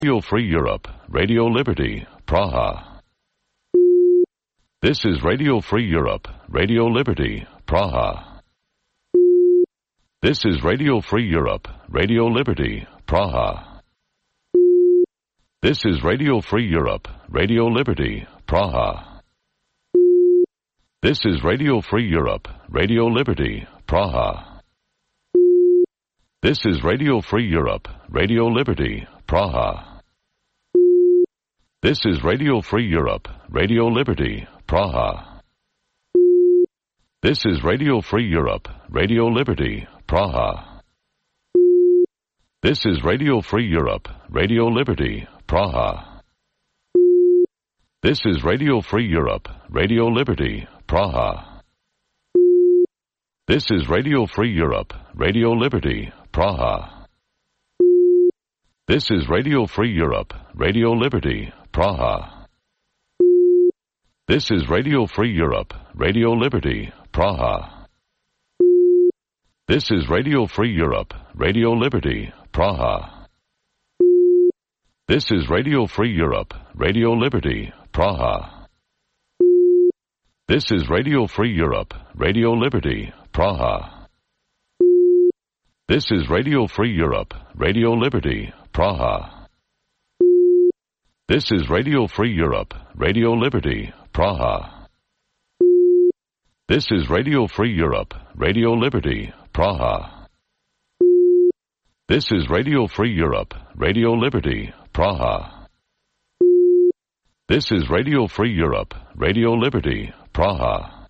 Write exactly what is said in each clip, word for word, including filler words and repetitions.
Radio Free Europe, Radio Liberty, Praha. This is Radio Free Europe, Radio Liberty, Praha. This is Radio Free Europe, Radio Liberty, Praha. This is Radio Free Europe, Radio Liberty, Praha. This is Radio Free Europe, Radio Liberty, Praha. This is Radio Free Europe, Radio Liberty, Praha. This is Radio Free Europe, Radio Liberty, Praha. This is Radio Free Europe, Radio Liberty, Praha. This is Radio Free Europe, Radio Liberty, Praha. This is Radio Free Europe, Radio Liberty, Praha. This is Radio Free Europe, Radio Liberty, Praha. This is Radio Free Europe, Radio Liberty, Praha. This is Radio Free Europe, Radio Liberty, Praha. This is Radio Free Europe, Radio Liberty, Praha. This is Radio Free Europe, Radio Liberty, Praha. This is Radio Free Europe, Radio Liberty, Praha. This is Radio Free Europe, Radio Liberty, Praha. This is Radio Free Europe, Radio Liberty, Praha. This is Radio Free Europe, Radio Liberty, Praha. This is Radio Free Europe, Radio Liberty, Praha. This is Radio Free Europe, Radio Liberty, Praha.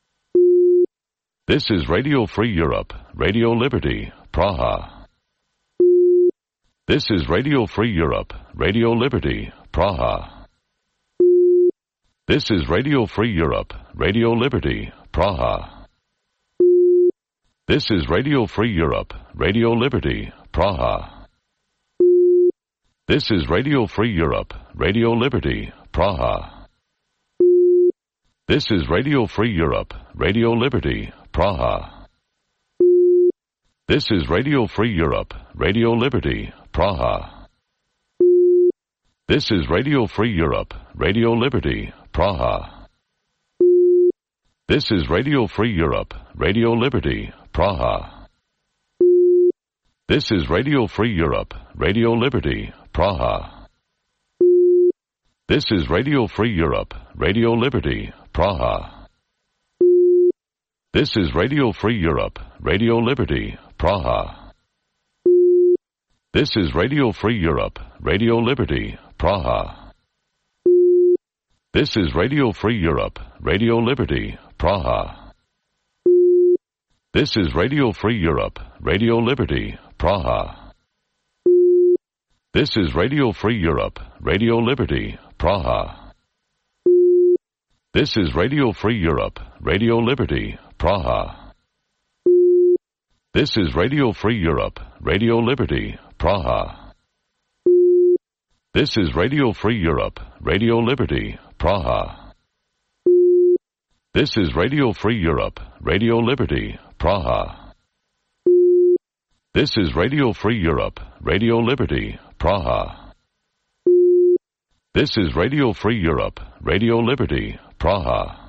This is Radio Free Europe, Radio Liberty, Praha. This is Radio Free Europe, Radio Liberty, Praha. This is Radio Free Europe, Radio Liberty, Praha. This is Radio Free Europe, Radio Liberty, Praha. This is Radio Free Europe, Radio Liberty, Praha. This is Radio Free Europe, Radio Liberty, Praha. This is Radio Free Europe, Radio Liberty, Praha. This is Radio Free Europe, Radio Liberty, Praha. This is Radio Free Europe, Radio Liberty, Praha. This is Radio Free Europe, Radio Liberty, Praha. This is Radio Free Europe, Radio Liberty, Praha. This is Radio Free Europe, Radio Liberty, Praha. This is Radio Free Europe, Radio Liberty, Praha. This is Radio Free Europe, Radio Liberty, Praha. This is Radio Free Europe, Radio Liberty, Praha. This is Radio Free Europe, Radio Liberty, Praha. This is Radio Free Europe, Radio Liberty, Praha. This is Radio Free Europe, Radio Liberty, Praha. This is Radio Free Europe, Radio Liberty, Praha. This is Radio Free Europe, Radio Liberty, Praha. This is Radio Free Europe, Radio Liberty, Praha. This is Radio Free Europe, Radio Liberty, Praha.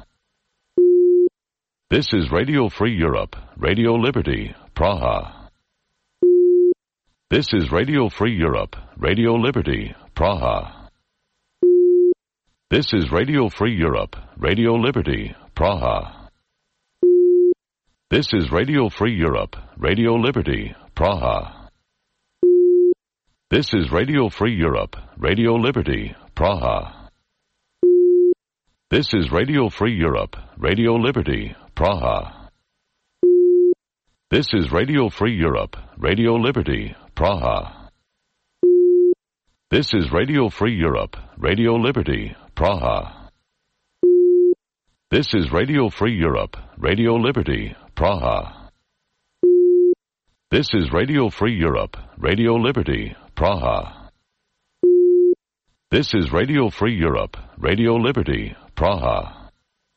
This is Radio Free Europe, Radio Liberty, Praha. This is Radio Free Europe, Radio Liberty, Praha. This is Radio Free Europe, Radio Liberty, Praha. This is Radio Free Europe, Radio Liberty, Praha. This is Radio Free Europe, Radio Liberty, Praha. This is Radio Free Europe, Radio Liberty, Praha. This is Radio Free Europe, Radio Liberty, Praha. This is Radio Free Europe, Radio Liberty, Praha. This is Radio Free Europe, Radio Liberty, Praha. This is Radio Free Europe, Radio Liberty, Praha. This is Radio Free Europe, Radio Liberty, Praha.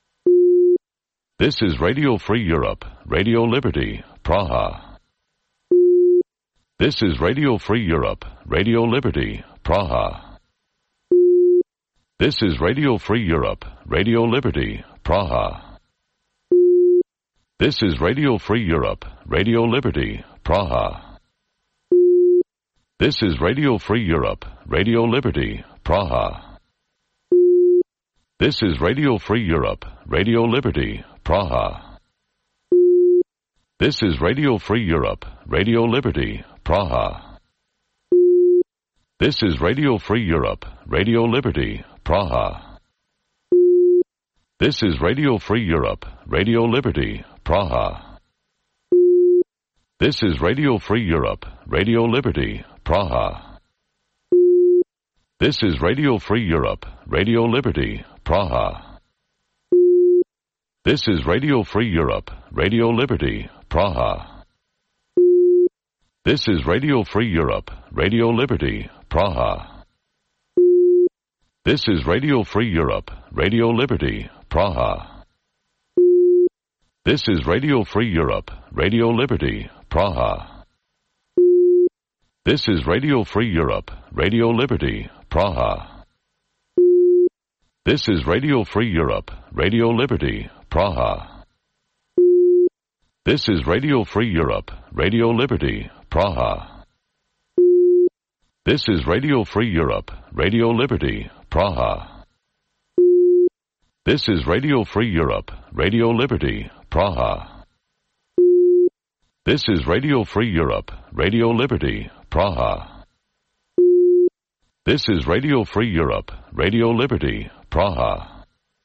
This is Radio Free Europe, Radio Liberty, Praha. This is Radio Free Europe, Radio Liberty, Praha. This is Radio Free Europe, Radio Liberty, Praha. This is Radio Free Europe, Radio Liberty, Praha. This is Radio Free Europe, Radio Liberty, Praha. This is Radio Free Europe, Radio Liberty, Praha. This is Radio Free Europe, Radio Liberty, Praha. This is Radio Free Europe, Radio Liberty, Praha. This is Radio Free Europe, Radio Liberty, Praha. This is Radio Free Europe, Radio Liberty, Praha. This is Radio Free Europe, Radio Liberty, Praha. This is Radio Free Europe, Radio Liberty, Praha. This is Radio Free Europe, Radio Liberty, Praha. This is Radio Free Europe, Radio Liberty, Praha. This is Radio Free Europe, Radio Liberty, Praha. This is Radio Free Europe, Radio Liberty, Praha. This is Radio Free Europe, Radio Liberty, Praha. This is Radio Free Europe, Radio Liberty, Praha. This is Radio Free Europe, Radio Liberty, Praha. This is Radio Free Europe, Radio Liberty, Praha. This is Radio Free Europe, Radio Liberty, Praha. This is Radio Free Europe, Radio Liberty, Praha.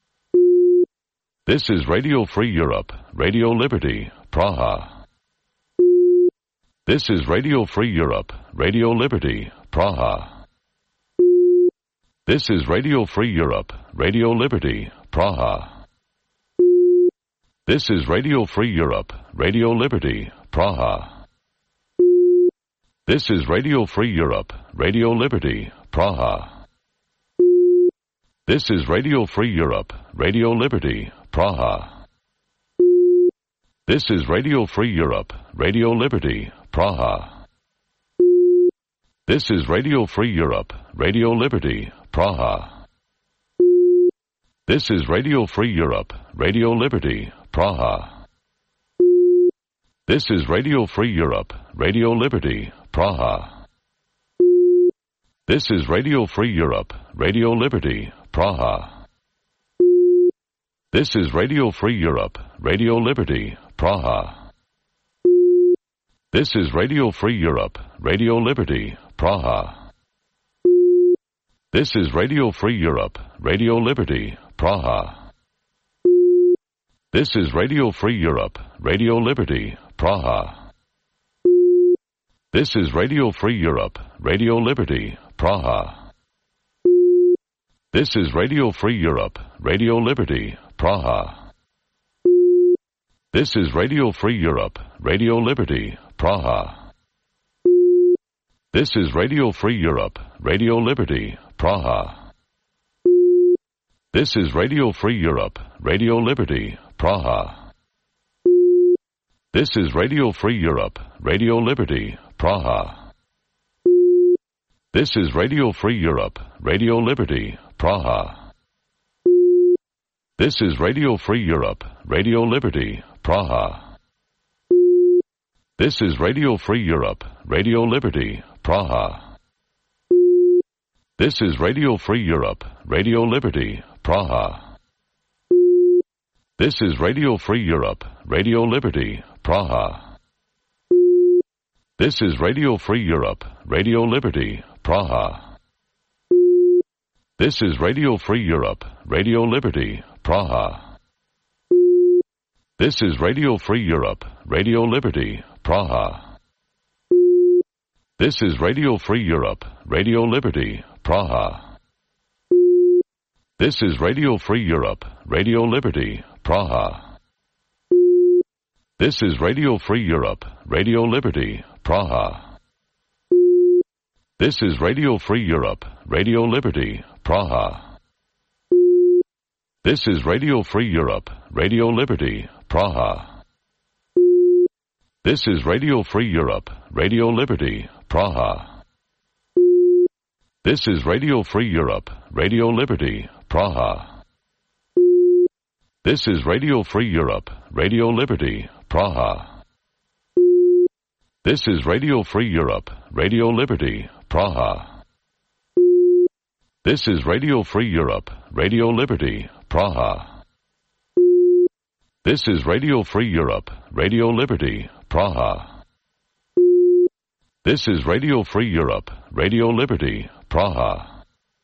This is Radio Free Europe, Radio Liberty, Praha. This is Radio Free Europe, Radio Liberty, Praha. This is Radio Free Europe, Radio Liberty, Praha. This is Radio Free Europe, Radio Liberty, Praha. This is Radio Free Europe, Radio Liberty, Praha. This is Radio Free Europe, Radio Liberty, Praha. This is Radio Free Europe, Radio Liberty, Praha. This is Radio Free Europe, Radio Liberty, Praha. This is Radio Free Europe, Radio Liberty, Praha. This is Radio Free Europe, Radio Liberty, Praha. This is Radio Free Europe, Radio Liberty, Praha. This is Radio Free Europe, Radio Liberty, Praha. This is Radio Free Europe, Radio Liberty, Praha. This is Radio Free Europe, Radio Liberty, Praha. This is Radio Free Europe, Radio Liberty, Praha. This is Radio Free Europe, Radio Liberty, Praha. This is Radio Free Europe, Radio Liberty, Praha. This is Radio Free Europe, Radio Liberty, Praha. This is Radio Free Europe, Radio Liberty, Praha. This is Radio Free Europe, Radio Liberty, Praha. This is Radio Free Europe, Radio Liberty, Praha. This is Radio Free Europe, Radio Liberty, Praha. This is Radio Free Europe, Radio Liberty, Praha. This is Radio Free Europe, Radio Liberty, Praha. This is Radio Free Europe, Radio Liberty, Praha. This is Radio Free Europe, Radio Liberty, Praha. This is Radio Free Europe, Radio Liberty, Praha. This is Radio Free Europe, Radio Liberty, Praha. This is Radio Free Europe, Radio Liberty, Praha. This is Radio Free Europe, Radio Liberty, Praha. This is Radio Free Europe, Radio Liberty, Praha. This is Radio Free Europe, Radio Liberty, Praha. This is Radio Free Europe, Radio Liberty, Praha. This is Radio Free Europe, Radio Liberty, Praha. This is Radio Free Europe, Radio Liberty, Praha. This is Radio Free Europe, Radio Liberty, Praha. This is Radio Free Europe, Radio Liberty, Praha. This is Radio Free Europe, Radio Liberty, Praha. This is Radio Free Europe, Radio Liberty, Praha. This is Radio Free Europe, Radio Liberty, Praha. This is Radio Free Europe, Radio Liberty, Praha.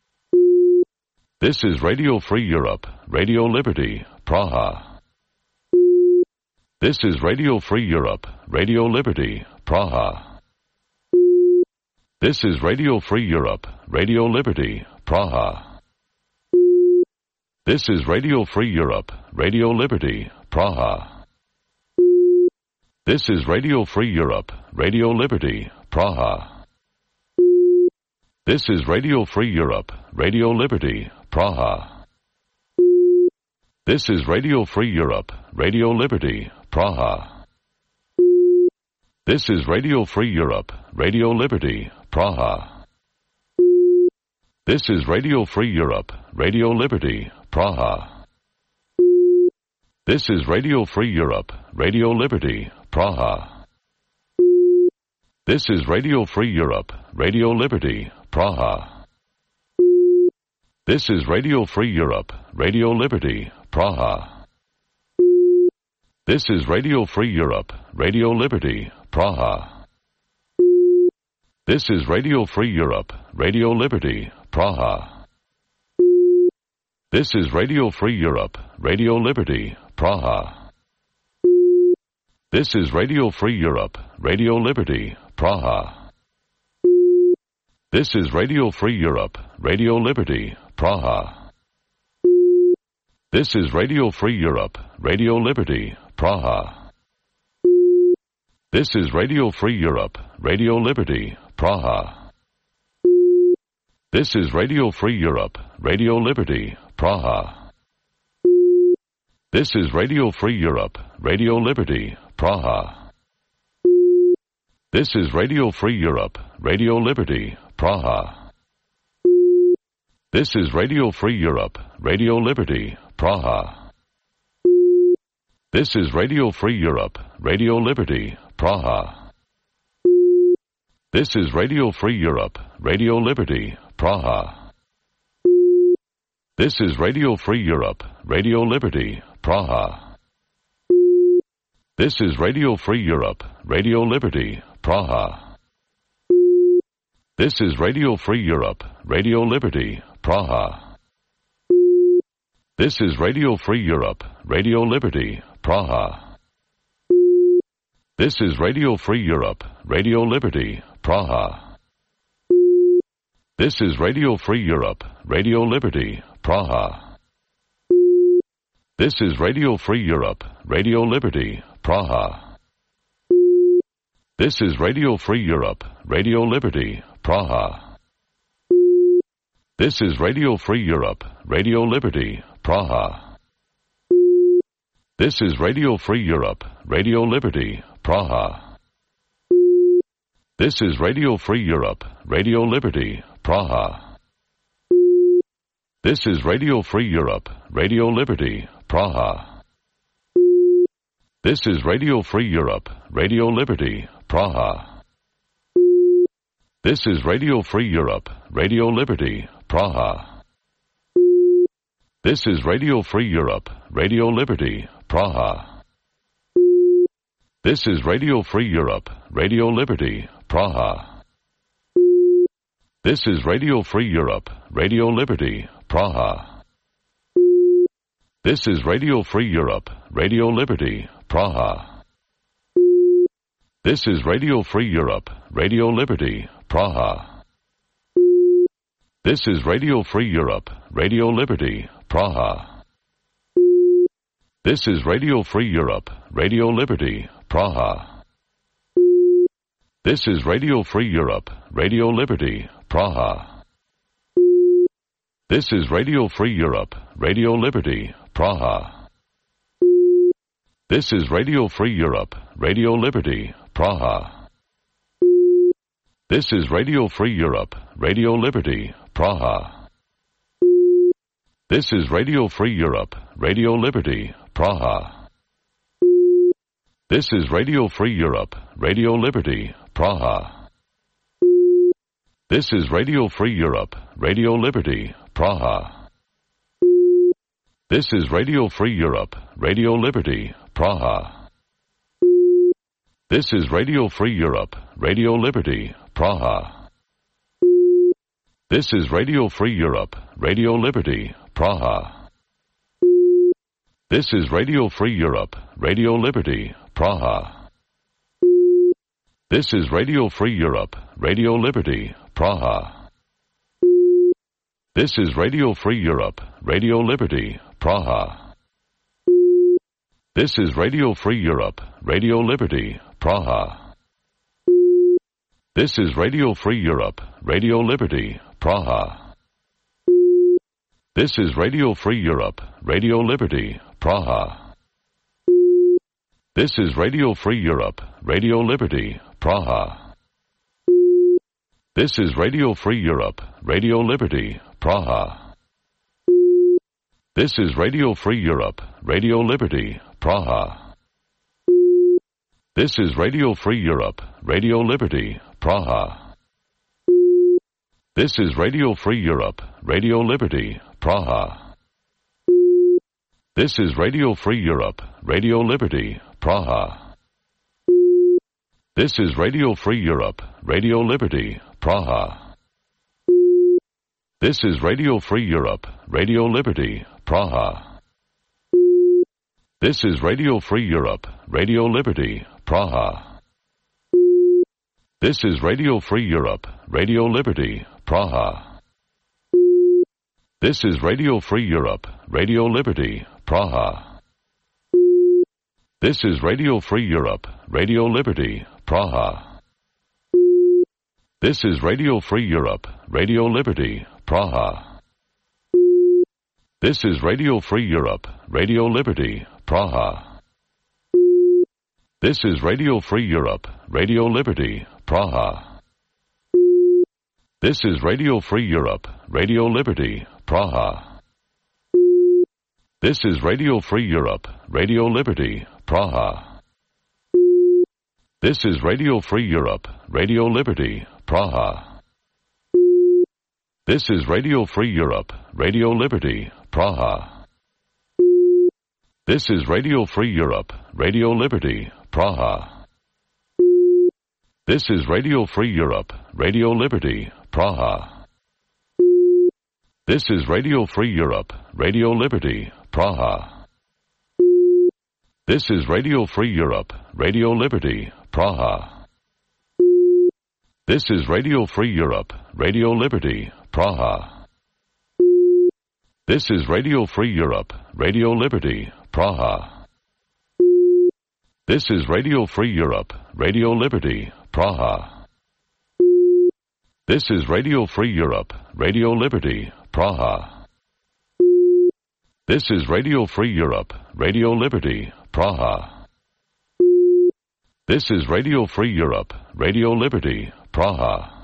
This is Radio Free Europe, Radio Liberty, Praha. This is Radio Free Europe, Radio Liberty, Praha. This is Radio Free Europe, Radio Liberty, Praha. This is Radio Free Europe, Radio Liberty, Praha. This is Radio Free Europe, Radio Liberty, Praha. This is Radio Free Europe, Radio Liberty, Praha. This is Radio Free Europe, Radio Liberty, Praha. This is Radio Free Europe, Radio Liberty, Praha. This is Radio Free Europe, Radio Liberty, Praha. This is Radio Free Europe, Radio Liberty, Praha. This is Radio Free Europe, Radio Liberty, Praha. This is Radio Free Europe, Radio Liberty, Praha. This is Radio Free Europe, Radio Liberty, Praha. This is Radio Free Europe, Radio Liberty, Praha. This is Radio Free Europe, Radio Liberty, Praha. This is Radio Free Europe, Radio Liberty, Praha. This is Radio Free Europe, Radio Liberty, Praha. This is Radio Free Europe, Radio Liberty, Praha. This is Radio Free Europe, Radio Liberty, Praha. This is Radio Free Europe, Radio Liberty, Praha. This is Radio Free Europe, Radio Liberty, Praha. This is Radio Free Europe, Radio Liberty, Praha. This is Radio Free Europe, Radio Liberty, Praha. This is Radio Free Europe, Radio Liberty, Praha. This is Radio Free Europe, Radio Liberty, Praha. This is Radio Free Europe, Radio Liberty, Praha. This is Radio Free Europe, Radio Liberty, Praha. This is Radio Free Europe, Radio Liberty, Praha. This is Radio Free Europe, Radio Liberty, Praha. This is Radio Free Europe, Radio Liberty, Praha. This is Radio Free Europe, Radio Liberty, Praha. This is Radio Free Europe, Radio Liberty, Praha. This is Radio Free Europe, Radio Liberty, Praha. This is Radio Free Europe, Radio Liberty, Praha. This is Radio Free Europe, Radio Liberty, Praha. This is Radio Free Europe, Radio Liberty, Praha. This is Radio Free Europe, Radio Liberty, Praha. This is Radio Free Europe, Radio Liberty, Praha. This is Radio Free Europe, Radio Liberty, Praha. This is Radio Free Europe, Radio Liberty, Praha. This is Radio Free Europe, Radio Liberty, Praha. This is Radio Free Europe, Radio Liberty, Praha. This is Radio Free Europe, Radio Liberty, Praha. This is Radio Free Europe, Radio Liberty, Praha. This is Radio Free Europe, Radio Liberty, Praha. This is Radio Free Europe, Radio Liberty, Praha. This is Radio Free Europe, Radio Liberty, Praha. This is Radio Free Europe, Radio Liberty, Praha. This is Radio Free Europe, Radio Liberty, Praha. This is Radio Free Europe, Radio Liberty, Praha. This is Radio Free Europe, Radio Liberty, Praha. This is Radio Free Europe, Radio Liberty, Praha. This is Radio Free Europe, Radio Liberty, Praha. This is Radio Free Europe, Radio Liberty, Praha. This is Radio Free Europe, Radio Liberty, Praha. This is Radio Free Europe, Radio Liberty, Praha. This is Radio Free Europe, Radio Liberty, Praha. This is Radio Free Europe, Radio Liberty, Praha. This is Radio Free Europe, Radio Liberty, Praha. This is Radio Free Europe, Radio Liberty, Praha. This is Radio Free Europe, Radio Liberty, Praha. This is Radio Free Europe, Radio Liberty, Praha. This is Radio Free Europe, Radio Liberty, Praha. This is Radio Free Europe, Radio Liberty, Praha. This is Radio Free Europe, Radio Liberty, Praha. This is Radio Free Europe, Radio Liberty, Praha. This is Radio Free Europe, Radio Liberty, Praha. This is Radio Free Europe, Radio Liberty, Praha. This is Radio Free Europe, Radio Liberty, Praha. This is Radio Free Europe, Radio Liberty, Praha. This is Radio Free Europe, Radio Liberty, Praha. This is Radio Free Europe, Radio Liberty, Praha. This is Radio Free Europe, Radio Liberty, Praha. This is Radio Free Europe, Radio Liberty, Praha. This is Radio Free Europe, Radio Liberty, Praha. This is Radio Free Europe, Radio Liberty, Praha. This is Radio Free Europe, Radio Liberty, Praha. This is Radio Free Europe, Radio Liberty, Praha. This is Radio Free Europe, Radio Liberty, Praha. This is Radio Free Europe, Radio Liberty, Praha. This is Radio Free Europe, Radio Liberty, Praha. This is Radio Free Europe, Radio Liberty, Praha. This is Radio Free Europe, Radio Liberty, Praha. This is Radio Free Europe, Radio Liberty, Praha. This is Radio Free Europe, Radio Liberty, Praha. This is Radio Free Europe, Radio Liberty, Praha. This is Radio Free Europe, Radio Liberty, Praha. This is Radio Free Europe, Radio Liberty, Praha. This is Radio Free Europe, Radio Liberty, Praha. This is Radio Free Europe, Radio Liberty, Praha. This is Radio Free Europe, Radio Liberty, Praha.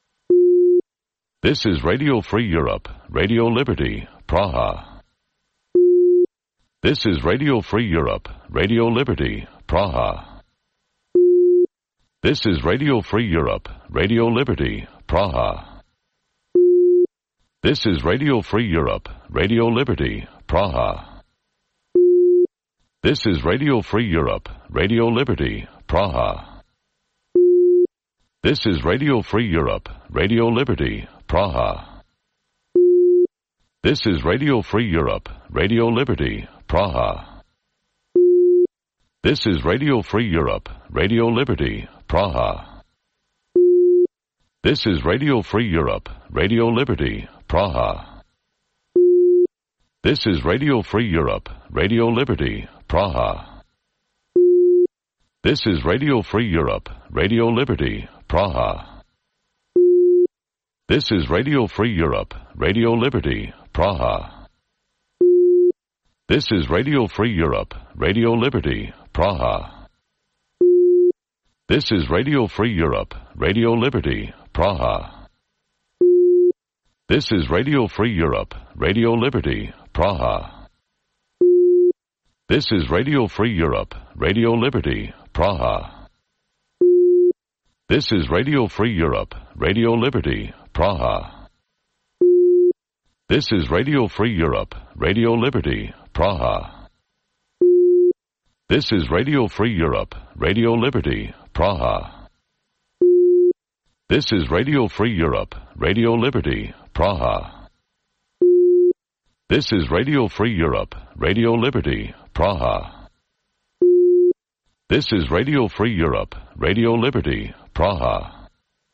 This is Radio Free Europe, Radio Liberty, Praha. This is Radio Free Europe, Radio Liberty, Praha. This is Radio Free Europe, Radio Liberty, Praha. This is Radio Free Europe, Radio Liberty, Praha. This is Radio Free Europe, Radio Liberty, Praha. This is Radio Free Europe, Radio Liberty, Praha. This is Radio Free Europe, Radio Liberty, Praha. This is Radio Free Europe, Radio Liberty, Praha. This is Radio Free Europe, Radio Liberty, Praha. This is Radio Free Europe, Radio Liberty, Praha. This is Radio Free Europe, Radio Liberty, Praha. This is Radio Free Europe, Radio Liberty, Praha. This is Radio Free Europe, Radio Liberty, Praha. This is Radio Free Europe, Radio Liberty, Praha. This is Radio Free Europe, Radio Liberty, Praha. This is Radio Free Europe, Radio Liberty, Praha. This is Radio Free Europe, Radio Liberty, Praha. This is Radio Free Europe, Radio Liberty, Praha. This is Radio Free Europe, Radio Liberty, Praha. This is Radio Free Europe, Radio Liberty, Praha. This is Radio Free Europe, Radio Liberty, Praha. This is Radio Free Europe, Radio Liberty, Praha.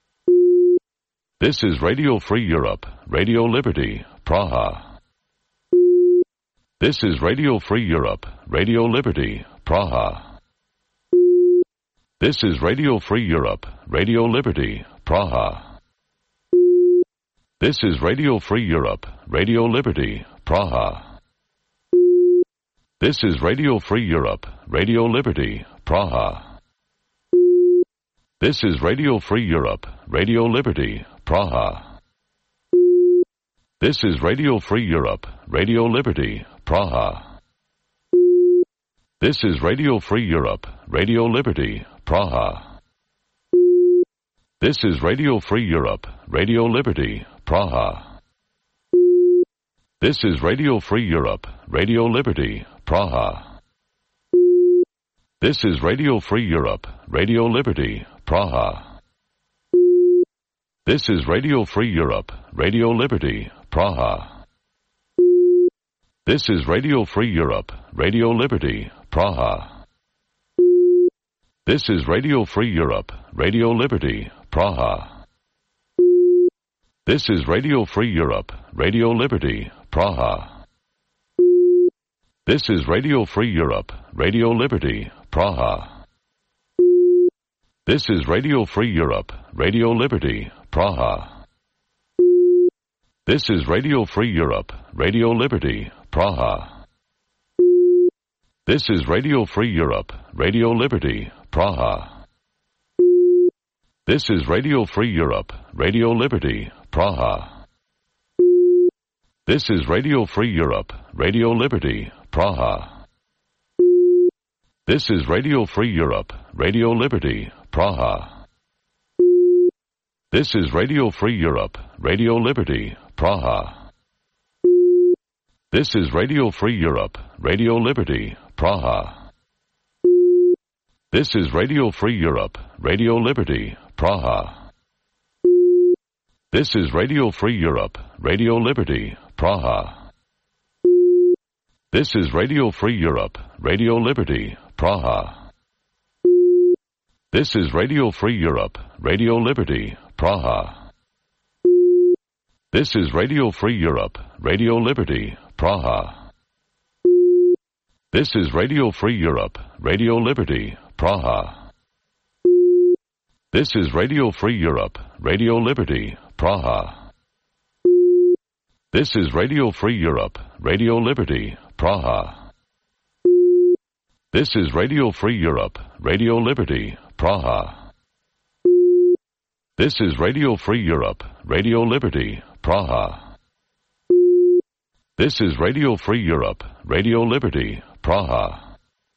This is Radio Free Europe, Radio Liberty, Praha. This is Radio Free Europe, Radio Liberty, Praha. This is Radio Free Europe, Radio Liberty, Praha. This is Radio Free Europe, Radio Liberty, Praha. This is Radio Free Europe, Radio Liberty, Praha. This is Radio Free Europe, Radio Liberty, Praha. This is Radio Free Europe, Radio Liberty, Praha. This is Radio Free Europe, Radio Liberty, Praha. This is Radio Free Europe, Radio Liberty, Praha. This is Radio Free Europe, Radio Liberty, Praha. This is Radio Free Europe, Radio Liberty, Praha. This is Radio Free Europe, Radio Liberty, Praha. This is Radio Free Europe, Radio Liberty, Praha. This is Radio Free Europe, Radio Liberty, Praha. This is Radio Free Europe, Radio Liberty, Praha. This is Radio Free Europe, Radio Liberty, Praha. This is Radio Free Europe, Radio Liberty, Praha. This is Radio Free Europe, Radio Liberty, Praha. This is Radio Free Europe, Radio Liberty, Praha. This is Radio Free Europe, Radio Liberty, Praha. This is Radio Free Europe, Radio Liberty, Praha. This is Radio Free Europe, Radio Liberty, Praha. This is Radio Free Europe, Radio Liberty, Praha. This is Radio Free Europe, Radio Liberty, Praha. This is Radio Free Europe, Radio Liberty, Praha. This is Radio Free Europe, Radio Liberty, Praha. This is Radio Free Europe, Radio Liberty, Praha. This is Radio Free Europe, Radio Liberty, Praha. This is Radio Free Europe, Radio Liberty, Praha. This is Radio Free Europe, Radio Liberty, Praha. This is Radio Free Europe, Radio Liberty, Praha. This is Radio Free Europe, Radio Liberty, Praha. This is Radio Free Europe, Radio Liberty, Praha. This is Radio Free Europe, Radio Liberty, Praha. This is Radio Free Europe, Radio Liberty, Praha.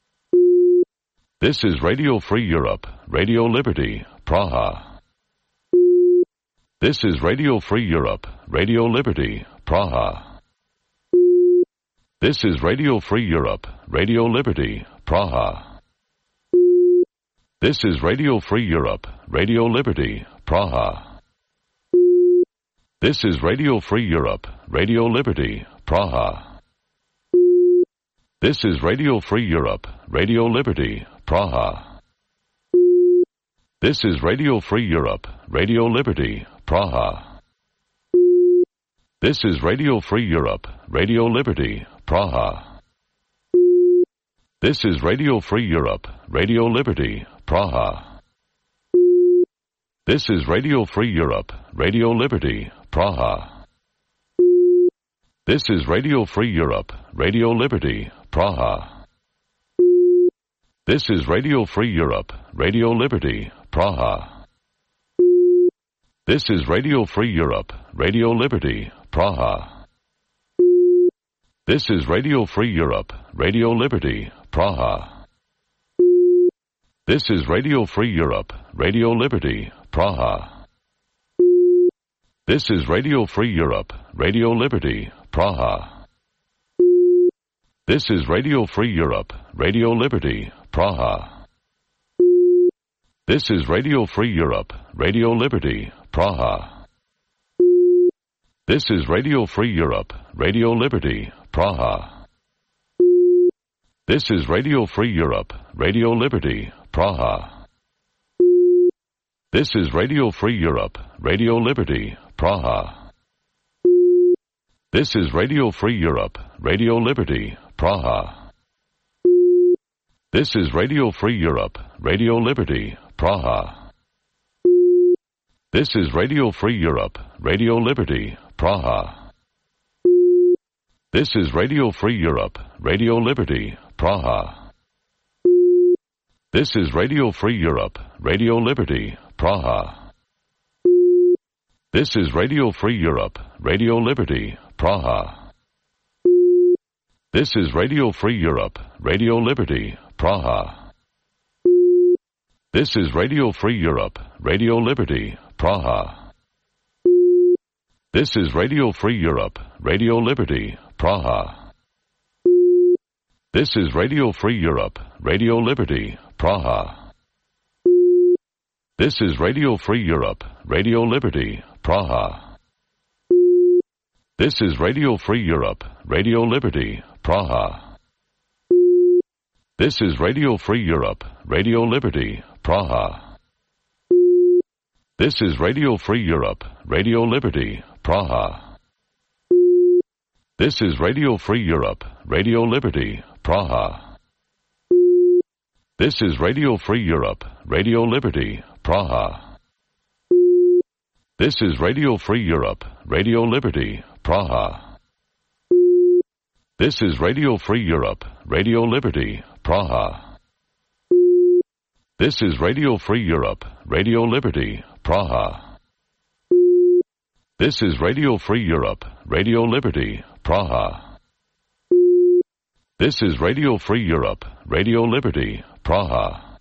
This is Radio Free Europe, Radio Liberty, Praha. This is Radio Free Europe, Radio Liberty, Praha. This is Radio Free Europe, Radio Liberty, Praha. This is Radio Free Europe, Radio Liberty, Praha. This is Radio Free Europe, Radio Liberty, Praha. This is Radio Free Europe, Radio Liberty, Praha. This is Radio Free Europe, Radio Liberty, Praha. This is Radio Free Europe, Radio Liberty, Praha. This is Radio Free Europe, Radio Liberty, Praha. This is Radio Free Europe, Radio Liberty, Praha. This is Radio Free Europe, Radio Liberty, Praha. This is Radio Free Europe, Radio Liberty, Praha. This is Radio Free Europe, Radio Liberty, Praha. This is Radio Free Europe, Radio Liberty, Praha. This is Radio Free Europe, Radio Liberty, Praha. This is Radio Free Europe, Radio Liberty, Praha. This is Radio Free Europe, Radio Liberty, Praha. This is Radio Free Europe, Radio Liberty, Praha. This is Radio Free Europe, Radio Liberty, Praha. This is Radio Free Europe, Radio Liberty, Praha. This is Radio Free Europe, Radio Liberty, Praha. This is Radio Free Europe, Radio Liberty, Praha. This is Radio Free Europe, Radio Liberty, Praha. This is Radio Free Europe, Radio Liberty, Praha. This is Radio Free Europe, Radio Liberty, Praha. This is Radio Free Europe, Radio Liberty, Praha. This is Radio Free Europe, Radio Liberty, Praha. This is Radio Free Europe, Radio Liberty, Praha. This is Radio Free Europe, Radio Liberty, Praha. This is Radio Free Europe, Radio Liberty, Praha. This is Radio Free Europe, Radio Liberty, Praha. This is Radio Free Europe, Radio Liberty, Praha. This is Radio Free Europe, Radio Liberty, Praha. This is Radio Free Europe, Radio Liberty, Praha. This is Radio Free Europe, Radio Liberty, Praha. This is Radio Free Europe, Radio Liberty, Praha. This is Radio Free Europe, Radio Liberty, Praha. This is Radio Free Europe, Radio Liberty, Praha. This is Radio Free Europe, Radio Liberty, Praha. This is Radio Free Europe, Radio Liberty, Praha. This is Radio Free Europe, Radio Liberty, Praha. This is Radio Free Europe, Radio Liberty, Praha.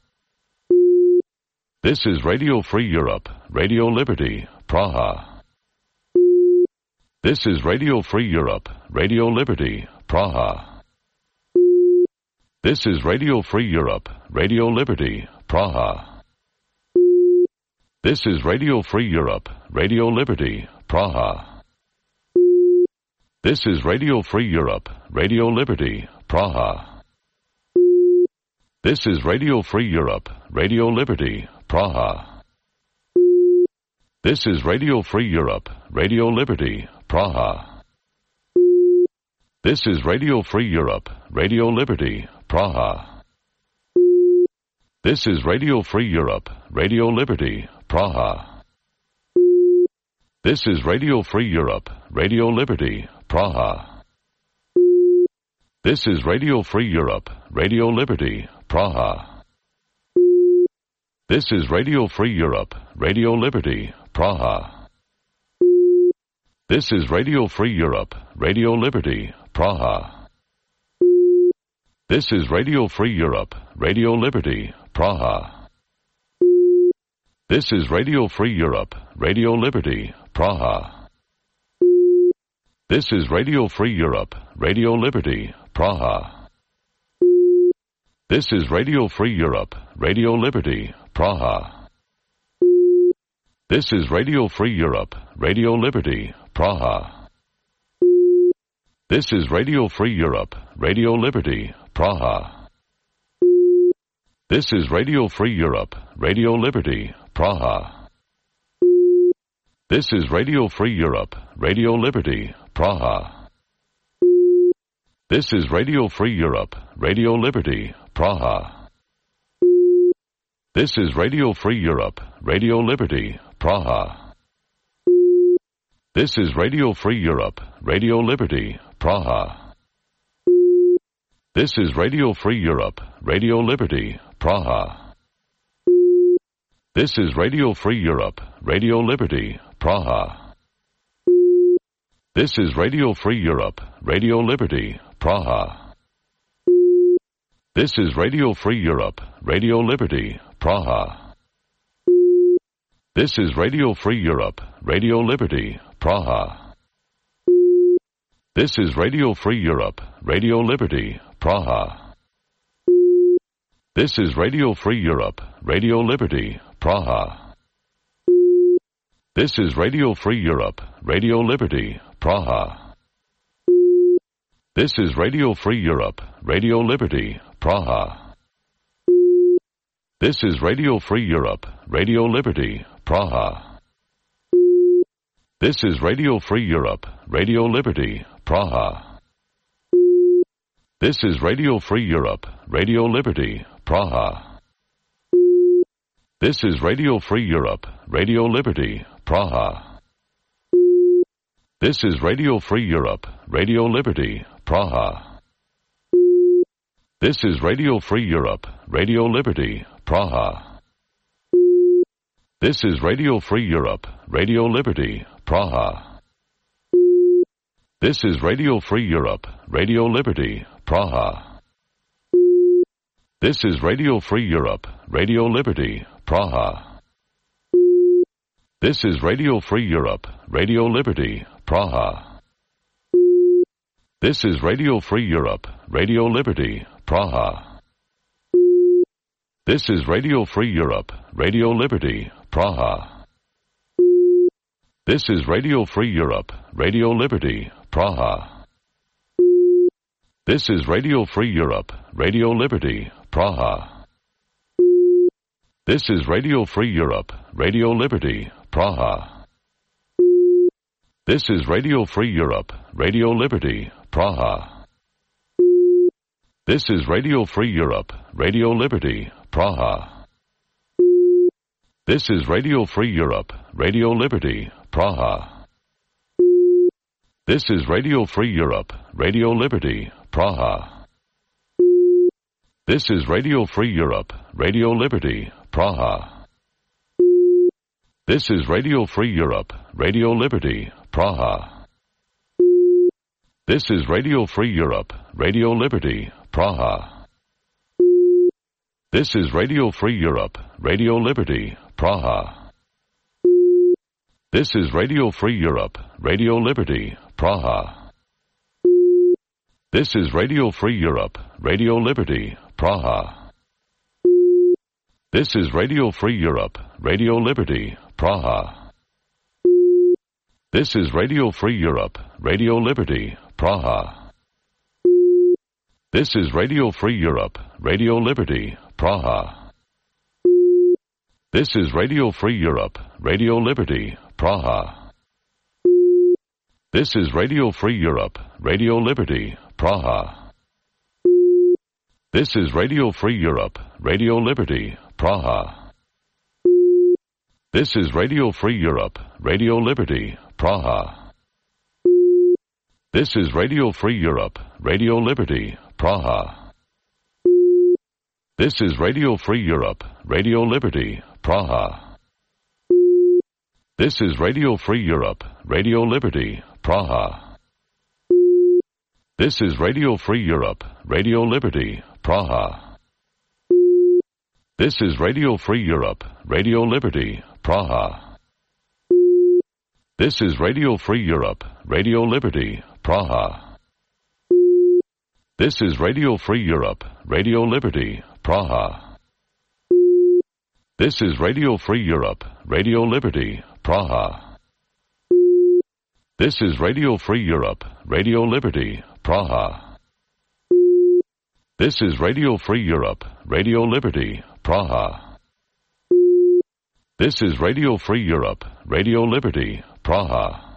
This is Radio Free Europe, Radio Liberty, Praha. This is Radio Free Europe, Radio Liberty, Praha. This is Radio Free Europe, Radio Liberty, Praha. This is Radio Free Europe, Radio Liberty, Praha. This is Radio Free Europe, Radio Liberty, Praha. This is Radio Free Europe, Radio Liberty, Praha. This is Radio Free Europe, Radio Liberty, Praha. This is Radio Free Europe, Radio Liberty, Praha. This is Radio Free Europe, Radio Liberty, Praha. This is Radio Free Europe, Radio Liberty, Praha. This is Radio Free Europe, Radio Liberty, Praha. This is Radio Free Europe, Radio Liberty, Praha. This is Radio Free Europe, Radio Liberty, Praha. This is Radio Free Europe, Radio Liberty, Praha. This is Radio Free Europe, Radio Liberty, Praha. This is Radio Free Europe, Radio Liberty, Praha. This is Radio Free Europe, Radio Liberty, Praha. This is Radio Free Europe, Radio Liberty, Praha. This is Radio Free Europe, Radio Liberty, Praha. This is Radio Free Europe, Radio Liberty, Praha. This is Radio Free Europe, Radio Liberty, Praha. This is Radio Free Europe, Radio Liberty, Praha. This is Radio Free Europe, Radio Liberty, Praha. This is Radio Free Europe, Radio Liberty, Praha. This is Radio Free Europe, Radio Liberty, Praha. This is Radio Free Europe, Radio Liberty, Praha. This is Radio Free Europe, Radio Liberty, Praha. This is Radio Free Europe, Radio Liberty, Praha. This is Radio Free Europe, Radio Liberty, Praha. This is Radio Free Europe, Radio Liberty, Praha. This is Radio Free Europe, Radio Liberty, Praha. This is Radio Free Europe, Radio Liberty, Praha. This is Radio Free Europe, Radio Liberty, Praha. This is Radio Free Europe, Radio Liberty, Praha. This is Radio Free Europe, Radio Liberty, Praha. This is Radio Free Europe, Radio Liberty, Praha. This is Radio Free Europe, Radio Liberty, Praha. This is Radio Free Europe, Radio Liberty, Praha. This is Radio Free Europe, Radio Liberty, Praha. This is Radio Free Europe, Radio Liberty, Praha. This is Radio Free Europe, Radio Liberty, Praha. This is Radio Free Europe, Radio Liberty, Praha. This is Radio Free Europe, Radio Liberty, Praha. This is Radio Free Europe, Radio Liberty, Praha. This is Radio Free Europe, Radio Liberty, Praha. This is Radio Free Europe, Radio Liberty, Praha. This is Radio Free Europe, Radio Liberty, Praha. This is Radio Free Europe, Radio Liberty, Praha. This is Radio Free Europe, Radio Liberty, Praha. This is Radio Free Europe, Radio Liberty, Praha. This is Radio Free Europe, Radio Liberty, Praha. This is Radio Free Europe, Radio Liberty, Praha. This is Radio Free Europe, Radio Liberty, Praha. This is Radio Free Europe, Radio Liberty, Praha. This is Radio Free Europe, Radio Liberty, Praha. This is Radio Free Europe, Radio Liberty, Praha. This is Radio Free Europe, Radio Liberty, Praha. This is Radio Free Europe, Radio Liberty, Praha. This is Radio Free Europe, Radio Liberty, Praha. This is Radio Free Europe, Radio Liberty, Praha. This is Radio Free Europe, Radio Liberty, Praha. This is Radio Free Europe, Radio Liberty, Praha. This is Radio Free Europe, Radio Liberty, Praha. This is Radio Free Europe, Radio Liberty, Praha. This is Radio Free Europe, Radio Liberty, Praha. This is Radio Free Europe, Radio Liberty, Praha. This is Radio Free Europe, Radio Liberty, Praha. This is Radio Free Europe, Radio Liberty, Praha. This is Radio Free Europe, Radio Liberty, Praha. This is Radio Free Europe, Radio Liberty, Praha. This is Radio Free Europe, Radio Liberty, Praha. This is Radio Free Europe, Radio Liberty, Praha. This is Radio Free Europe, Radio Liberty, Praha. This is Radio Free Europe, Radio Liberty, Praha. This is Radio Free Europe, Radio Liberty, Praha. This is Radio Free Europe, Radio Liberty, Praha.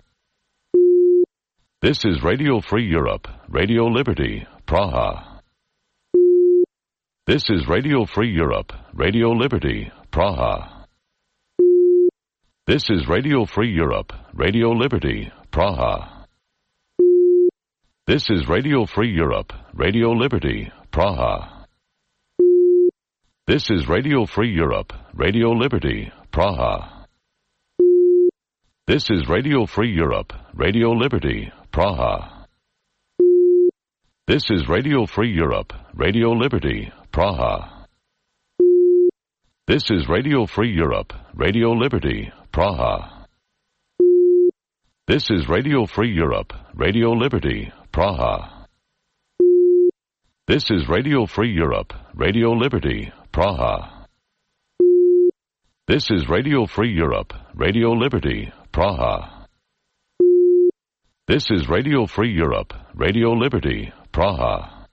This is Radio Free Europe, Radio Liberty, Praha. This is Radio Free Europe, Radio Liberty, Praha. This is Radio Free Europe, Radio Liberty, Praha. This is Radio Free Europe, Radio Liberty, Praha. This is Radio Free Europe, Radio Liberty, Praha. This is Radio Free Europe, Radio Liberty, Praha. This is Radio Free Europe, Radio Liberty, Praha. This is Radio Free Europe, Radio Liberty, Praha. This is Radio Free Europe, Radio Liberty, Praha. This is Radio Free Europe, Radio Liberty, Praha. This is Radio Free Europe, Radio Liberty, Praha. This is Radio Free Europe, Radio Liberty, Praha.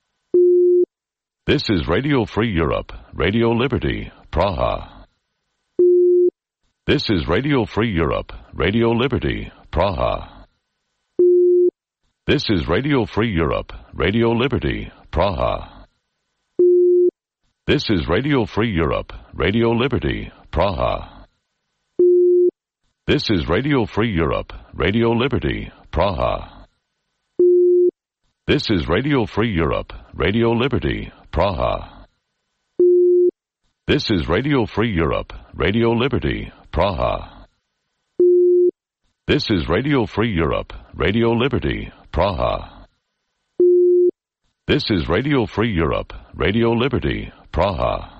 This is Radio Free Europe, Radio Liberty, Praha. This is Radio Free Europe, Radio Liberty, Praha. This is Radio Free Europe, Radio Liberty, Praha. This is Radio Free Europe, Radio Liberty, Praha. This is Radio Free Europe, Radio Liberty, Praha. This is Radio Free Europe, Radio Liberty, Praha. This is Radio Free Europe, Radio Liberty, Praha. This is Radio Free Europe, Radio Liberty, Praha. This is Radio Free Europe, Radio Liberty, Praha.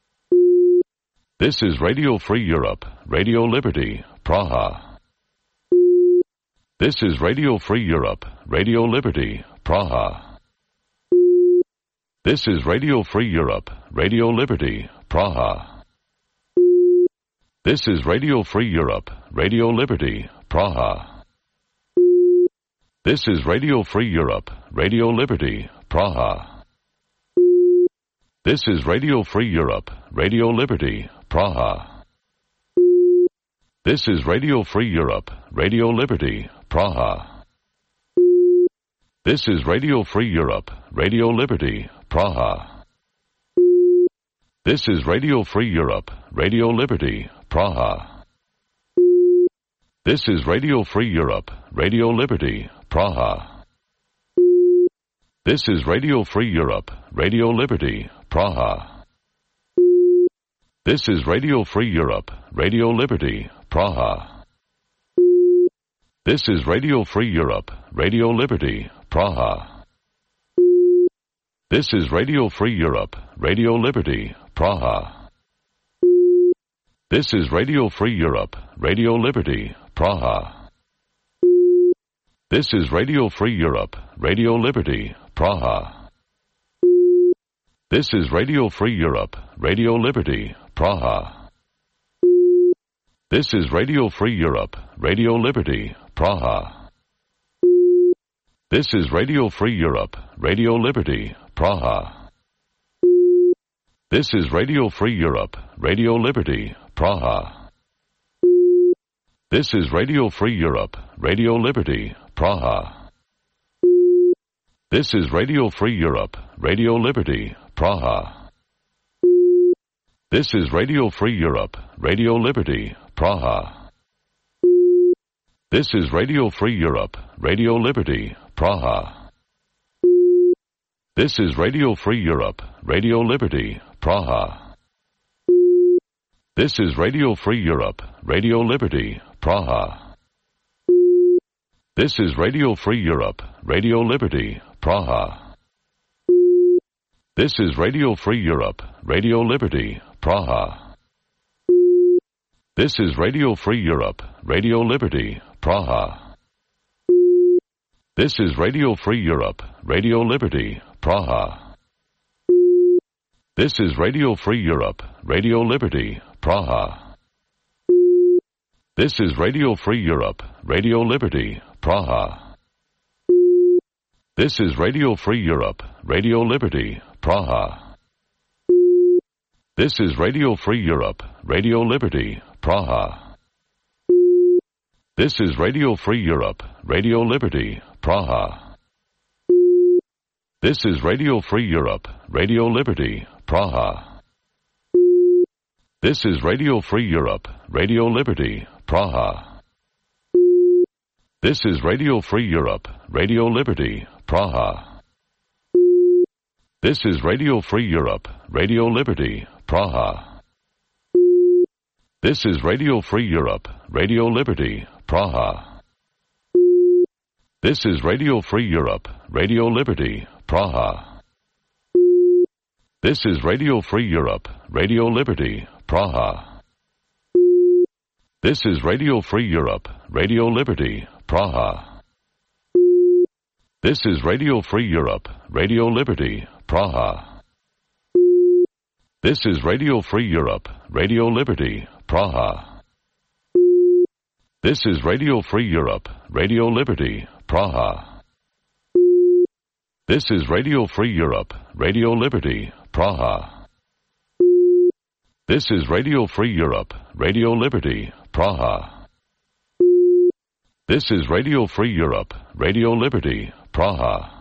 This is Radio Free Europe, Radio Liberty, Praha. This is Radio Free Europe, Radio Liberty, Praha. This is Radio Free Europe, Radio Liberty, Praha. This is Radio Free Europe, Radio Liberty, Praha. This is Radio Free Europe, Radio Liberty, Praha. This is Radio Free Europe, Radio Liberty, Praha. This is Radio Free Europe, Radio Liberty, Praha. This is Radio Free Europe, Radio Liberty, Praha. This is Radio Free Europe, Radio Liberty, Praha. This is Radio Free Europe, Radio Liberty, Praha. This is Radio Free Europe, Radio Liberty, Praha. This is Radio Free Europe, Radio Liberty, Praha. This is Radio Free Europe, Radio Liberty, Praha. This is Radio Free Europe, Radio Liberty, Praha. This is Radio Free Europe, Radio Liberty, Praha. This is Radio Free Europe, Radio Liberty, Praha. This is Radio Free Europe, Radio Liberty, Praha. This is Radio Free Europe, Radio Liberty, Praha. This is Radio Free Europe, Radio Liberty, Praha. This is Radio Free Europe, Radio Liberty, Praha. This is Radio Free Europe, Radio Liberty, Praha. This is Radio Free Europe, Radio Liberty, Praha. This is Radio Free Europe, Radio Liberty, Praha. This is Radio Free Europe, Radio Liberty, Praha. This is Radio Free Europe, Radio Liberty, Praha. This is Radio Free Europe, Radio Liberty, Praha. This is Radio Free Europe, Radio Liberty, Praha. This is Radio Free Europe, Radio Liberty, Praha. This is Radio Free Europe, Radio Liberty, Praha. This is Radio Free Europe, Radio Liberty, Praha. This is Radio Free Europe, Radio Liberty, Praha. This is Radio Free Europe, Radio Liberty, Praha. This is Radio Free Europe, Radio Liberty, Praha. This is Radio Free Europe, Radio Liberty, Praha. This is Radio Free Europe, Radio Liberty, Praha. This is Radio Free Europe, Radio Liberty, Praha. This is Radio Free Europe, Radio Liberty, Praha. This is Radio Free Europe, Radio Liberty, Praha. This is Radio Free Europe, Radio Liberty, Praha. This is Radio Free Europe, Radio Liberty, Praha. This is Radio Free Europe, Radio Liberty, Praha. This is Radio Free Europe, Radio Liberty, Praha. This is Radio Free Europe, Radio Liberty, Praha. This is Radio Free Europe, Radio Liberty, Praha. This is Radio Free Europe, Radio Liberty, Praha. This is Radio Free Europe, Radio Liberty, Praha. This is Radio Free Europe, Radio Liberty, Praha. This is Radio Free Europe, Radio Liberty, Praha. This is Radio Free Europe, Radio Liberty, Praha.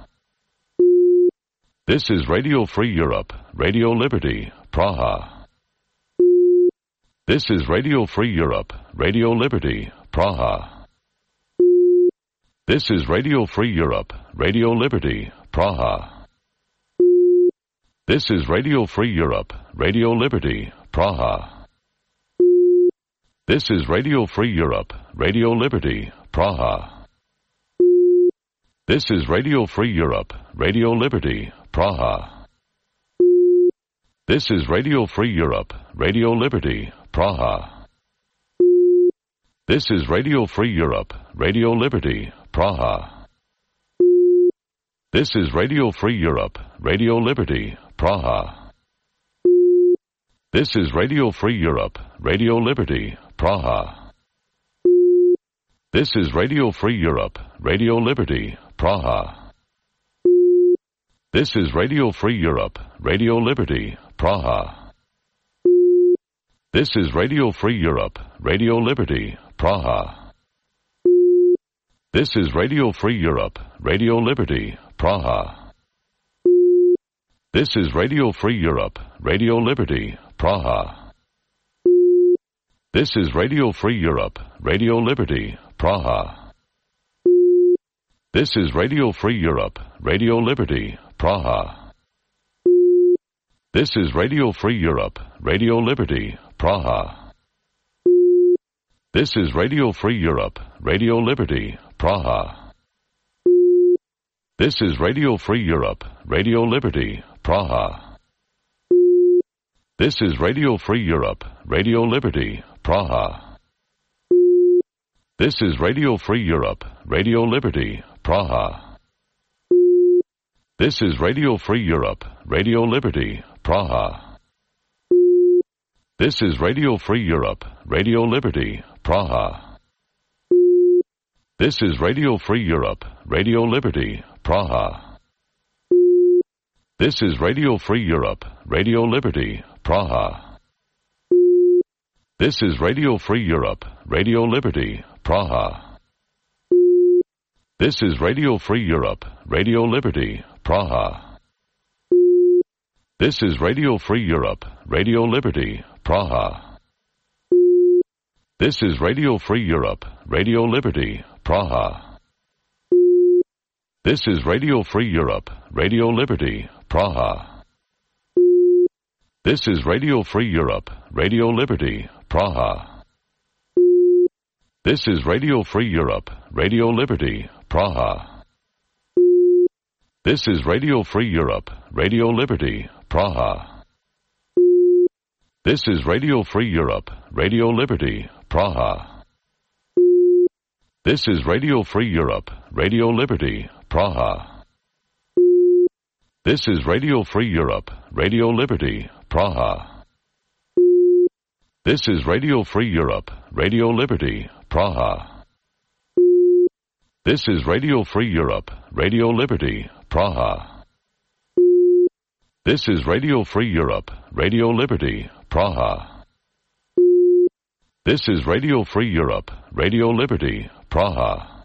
This is Radio Free Europe, Radio Liberty, Praha. This is Radio Free Europe, Radio Liberty, Praha. This is Radio Free Europe, Radio Liberty, Praha. This is Radio Free Europe, Radio Liberty, Praha. This is Radio Free Europe, Radio Liberty, Praha. This is Radio Free Europe, Radio Liberty, Praha. This is Radio Free Europe, Radio Liberty, Praha. This is Radio Free Europe, Radio Liberty, Praha. This is Radio Free Europe, Radio Liberty, Praha. This is Radio Free Europe, Radio Liberty, Praha. This is Radio Free Europe, Radio Liberty, Praha. This is Radio Free Europe, Radio Liberty, Praha. This is Radio Free Europe, Radio Liberty, Praha. This is Radio Free Europe, Radio Liberty, Praha. This is Radio Free Europe, Radio Liberty, Praha. This is Radio Free Europe, Radio Liberty, Praha. This is Radio Free Europe, Radio Liberty, Praha. This is Radio Free Europe, Radio Liberty, Praha. This is Radio Free Europe, Radio Liberty, Praha. This is Radio Free Europe, Radio Liberty, Praha. This is Radio Free Europe, Radio Liberty, Praha. This is Radio Free Europe, Radio Liberty, Praha. This is Radio Free Europe, Radio Liberty, Praha. This is Radio Free Europe, Radio Liberty, Praha. This is Radio Free Europe, Radio Liberty, Praha. This is Radio Free Europe, Radio Liberty, Praha. This is Radio Free Europe, Radio Liberty, Praha. This is Radio Free Europe, Radio Liberty, Praha. This is Radio Free Europe, Radio Liberty, Praha. This is Radio Free Europe, Radio Liberty, Praha. This is Radio Free Europe, Radio Liberty, Praha. This is Radio Free Europe, Radio Liberty, Praha. This is Radio Free Europe, Radio Liberty, Praha. This is Radio Free Europe, Radio Liberty, Praha. This is Radio Free Europe, Radio Liberty, Praha. This is Radio Free Europe, Radio Liberty, Praha. This is Radio Free Europe, Radio Liberty, Praha. This is Radio Free Europe, Radio Liberty, Praha. This is Radio Free Europe, Radio Liberty, Praha. This is Radio Free Europe, Radio Liberty, Praha. This is Radio Free Europe, Radio Liberty, Praha.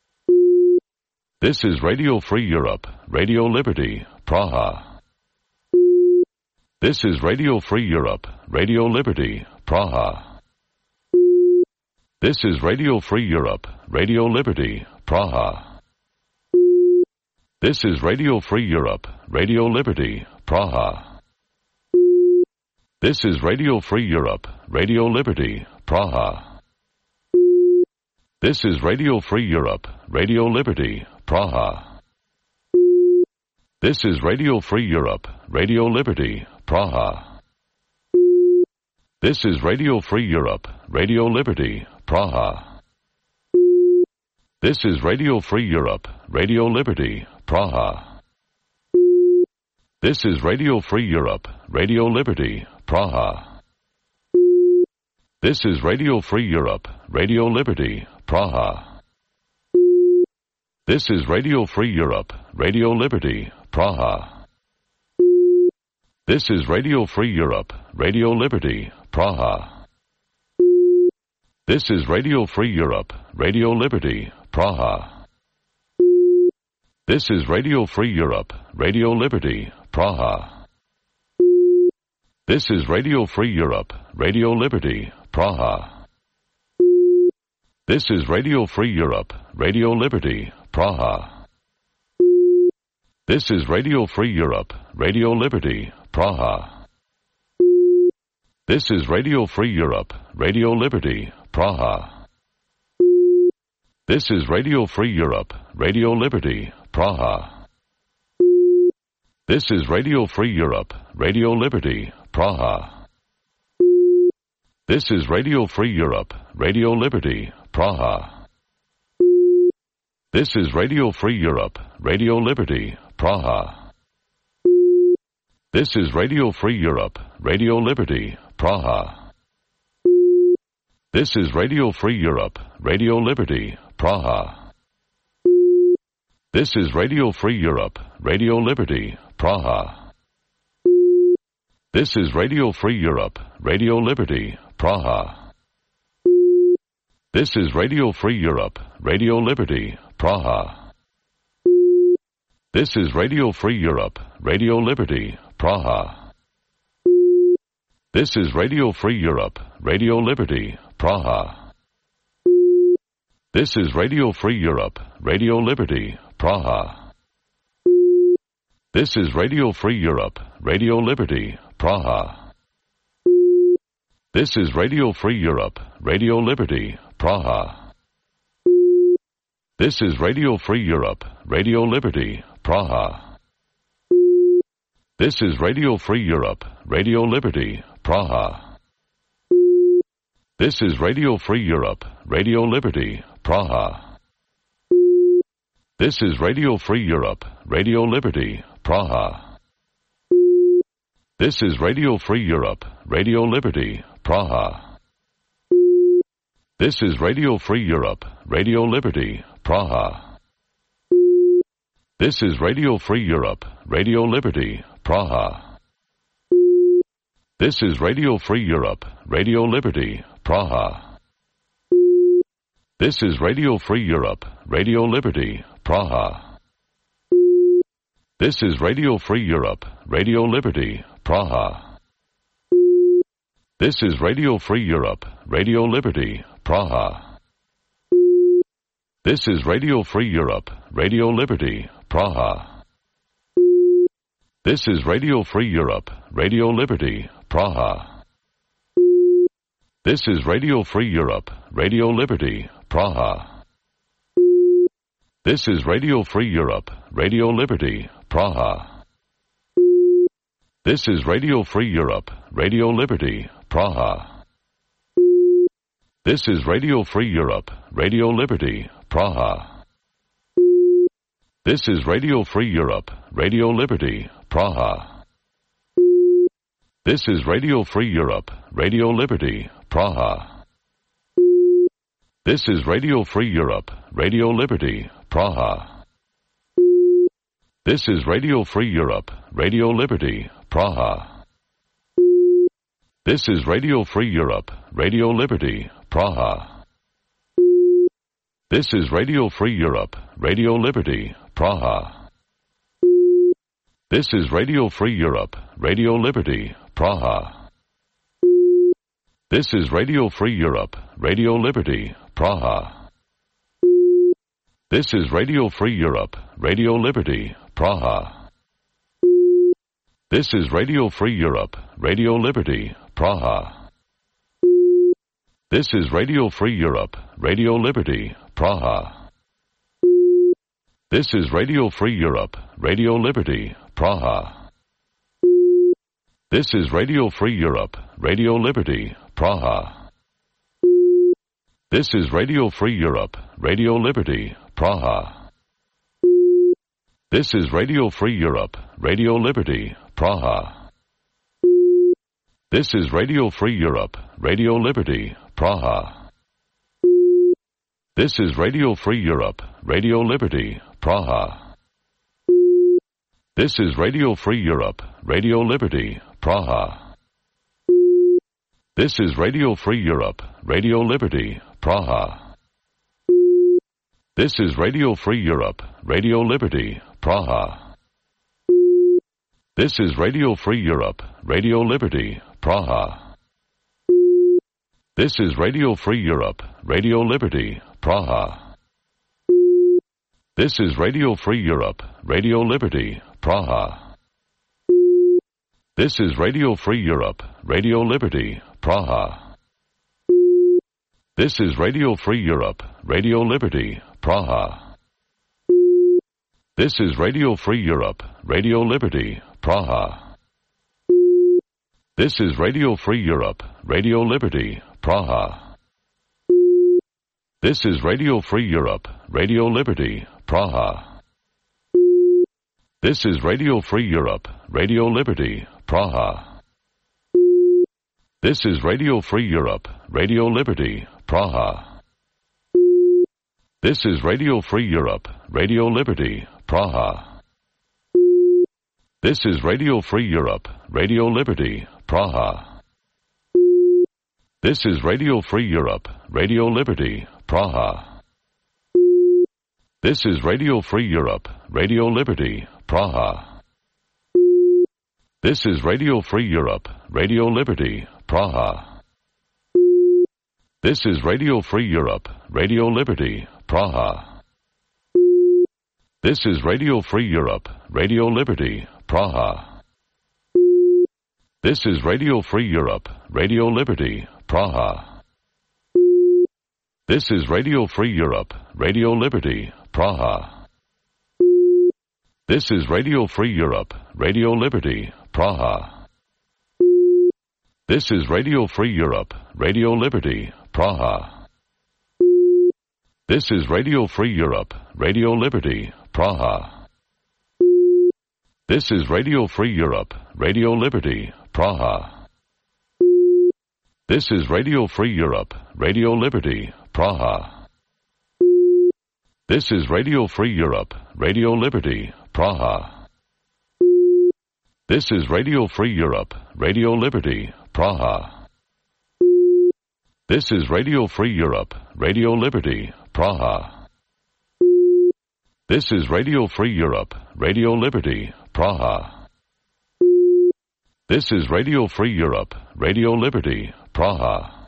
This is Radio Free Europe, Radio Liberty, Praha. This is Radio Free Europe, Radio Liberty, Praha. This is Radio Free Europe, Radio Liberty, Praha. This is Radio Free Europe, Radio Liberty, Praha. This is Radio Free Europe, Radio Liberty, Praha. This is Radio Free Europe, Radio Liberty, Praha. This is Radio Free Europe, Radio Liberty, Praha. This is Radio Free Europe, Radio Liberty, Praha. This is Radio Free Europe, Radio Liberty, Praha. This is Radio Free Europe, Radio Liberty, Praha. This is Radio Free Europe, Radio Liberty, Praha. This is Radio Free Europe, Radio Liberty, Praha. This is Radio Free Europe, Radio Liberty, Praha. This is Radio Free Europe, Radio Liberty, Praha. This is Radio Free Europe, Radio Liberty, Praha. This is Radio Free Europe, Radio Liberty, Praha. This is Radio Free Europe, Radio Liberty, Praha. This is Radio Free Europe, Radio Liberty, Praha. This is Radio Free Europe, Radio Liberty, Praha. This is Radio Free Europe, Radio Liberty, Praha. This is Radio Free Europe, Radio Liberty, Praha. This is Radio Free Europe, Radio Liberty, Praha. This is Radio Free Europe, Radio Liberty, Praha. This is Radio Free Europe, Radio Liberty, Praha. This is Radio Free Europe, Radio Liberty, Praha. This is Radio Free Europe, Radio Liberty, Praha. This is Radio Free Europe, Radio Liberty, Praha. This is Radio Free Europe, Radio Liberty, Praha. This is Radio Free Europe, Radio Liberty, Praha. This is Radio Free Europe, Radio Liberty, Praha. This is Radio Free Europe, Radio Liberty, Praha. This is Radio Free Europe, Radio Liberty, Praha. This is Radio Free Europe, Radio Liberty, Praha. This is Radio Free Europe, Radio Liberty, Praha. This is Radio Free Europe, Radio Liberty, Praha. This is Radio Free Europe, Radio Liberty, Praha. This is Radio Free Europe, Radio Liberty, Praha. This is Radio Free Europe, Radio Liberty, Praha. This is Radio Free Europe, Radio Liberty, Praha. This is Radio Free Europe, Radio Liberty, Praha. This is Radio Free Europe, Radio Liberty, Praha. This is Radio Free Europe, Radio Liberty, Praha. This is Radio Free Europe, Radio Liberty, Praha. This is Radio Free Europe, Radio Liberty, Praha. This is Radio Free Europe, Radio Liberty, Praha. This is Radio Free Europe, Radio Liberty, Praha. This is Radio Free Europe, Radio Liberty, Praha. This is Radio Free Europe, Radio Liberty, Praha. This is Radio Free Europe, Radio Liberty, Praha. This is Radio Free Europe, Radio Liberty, Praha. This is Radio Free Europe, Radio Liberty, Praha. This is Radio Free Europe, Radio Liberty, Praha. This is Radio Free Europe, Radio Liberty, Praha. This is Radio Free Europe, Radio Liberty, Praha. This is Radio Free Europe, Radio Liberty, Praha. This is Radio Free Europe, Radio Liberty, Praha. This is Radio Free Europe, Radio Liberty, Praha. This is Radio Free Europe, Radio Liberty, Praha. This is Radio Free Europe, Radio Liberty, Praha. This is Radio Free Europe, Radio Liberty, Praha. This is Radio Free Europe, Radio Liberty, Praha. This is Radio Free Europe, Radio Liberty, Praha. This is Radio Free Europe, Radio Liberty, Praha. This is Radio Free Europe, Radio Liberty, Praha. This is Radio Free Europe, Radio Liberty, Praha. This is Radio Free Europe, Radio Liberty, Praha. This is Radio Free Europe, Radio Liberty, Praha. This is Radio Free Europe, Radio Liberty, Praha. This is Radio Free Europe, Radio Liberty, Praha. This is Radio Free Europe, Radio Liberty, Praha. This is Radio Free Europe, Radio Liberty, Praha. This is Radio Free Europe, Radio Liberty, Praha. This is Radio Free Europe, Radio Liberty, Praha. This is Radio Free Europe, Radio Liberty, Praha. This is Radio Free Europe, Radio Liberty, Praha. This is Radio Free Europe, Radio Liberty, Praha. This is Radio Free Europe, Radio Liberty, Praha. This is Radio Free Europe, Radio Liberty, Praha. This is Radio Free Europe, Radio Liberty, Praha. This is Radio Free Europe, Radio Liberty, Praha. This is Radio Free Europe, Radio Liberty, Praha. This is Radio Free Europe, Radio Liberty, Praha. This is Radio Free Europe, Radio Liberty, Praha. This is Radio Free Europe, Radio Liberty, Praha. This is Radio Free Europe, Radio Liberty, Praha. This is Radio Free Europe, Radio Liberty, Praha. This is Radio Free Europe, Radio Liberty, Praha. This is Radio Free Europe, Radio Liberty, Praha. This is Radio Free Europe, Radio Liberty, Praha. This is Radio Free Europe, Radio Liberty, Praha. This is Radio Free Europe, Radio Liberty, Praha. This is Radio Free Europe, Radio Liberty, Praha. This is Radio Free Europe, Radio Liberty, Praha. This is Radio Free Europe, Radio Liberty, Praha. This is Radio Free Europe, Radio Liberty, Praha. This is Radio Free Europe, Radio Liberty, Praha. This is Radio Free Europe, Radio Liberty, Praha. This is Radio Free Europe, Radio Liberty, Praha. This is Radio Free Europe, Radio Liberty, Praha.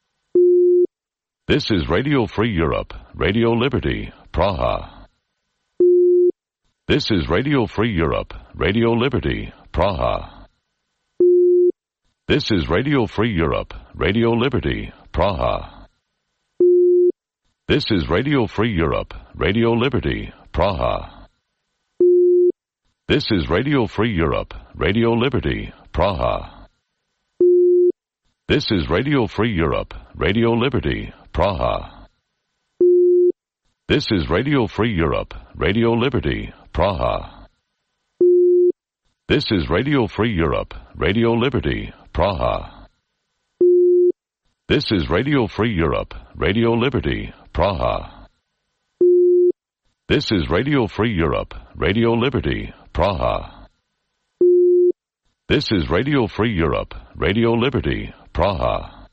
This is Radio Free Europe, Radio Liberty, Praha. This is Radio Free Europe, Radio Liberty, Praha. This is Radio Free Europe, Radio Liberty, Praha. This is Radio Free Europe, Radio Liberty, Praha. This is Radio Free Europe, Radio Liberty, Praha. This is Radio Free Europe, Radio Liberty, Praha. This is Radio Free Europe, Radio Liberty, Praha. This is Radio Free Europe, Radio Liberty, Praha. This is Radio Free Europe, Radio Liberty, Praha. This is Radio Free Europe, Radio Liberty, Praha. This is Radio Free Europe, Radio Liberty, Praha.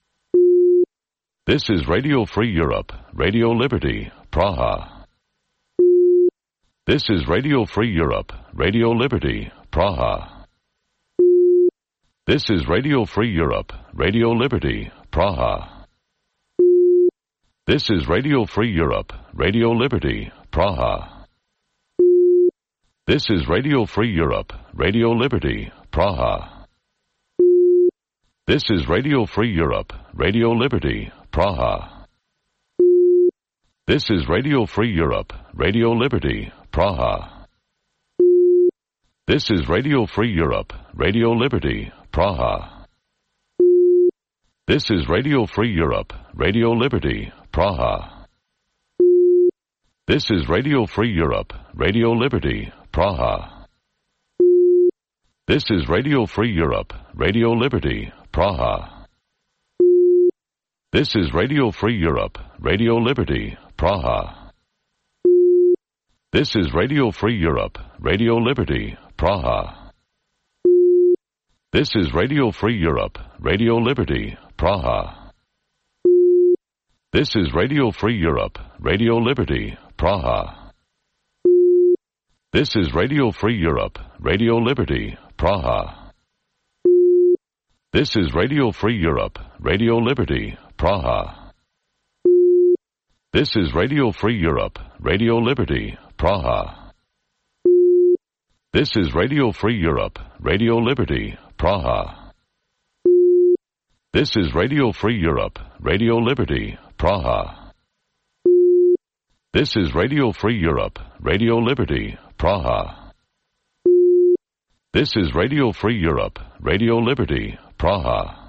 This is Radio Free Europe, Radio Liberty, Praha. This is Radio Free Europe, Radio Liberty, Praha. This is Radio Free Europe, Radio Liberty, Praha. This is Radio Free Europe, Radio Liberty, Praha. This is Radio Free Europe, Radio Liberty, Praha. This is Radio Free Europe, Radio Liberty, Praha. This is Radio Free Europe, Radio Liberty, Praha. This is Radio Free Europe, Radio Liberty, Praha. This is Radio Free Europe, Radio Liberty, Praha. This is Radio Free Europe, Radio Liberty, Praha. This is Radio Free Europe, Radio Liberty, Praha. This is Radio Free Europe, Radio Liberty, Praha. This is Radio Free Europe, Radio Liberty, Praha. This is Radio Free Europe, Radio Liberty, Praha. This is Radio Free Europe, Radio Liberty, Praha. This is Radio Free Europe, Radio Liberty, Praha. This is Radio Free Europe, Radio Liberty, Praha. This is Radio Free Europe, Radio Liberty, Praha. This is Radio Free Europe, Radio Liberty, Praha. This is Radio Free Europe, Radio Liberty, Praha. This is Radio Free Europe, Radio Liberty, Praha. This is Radio Free Europe, Radio Liberty, Praha.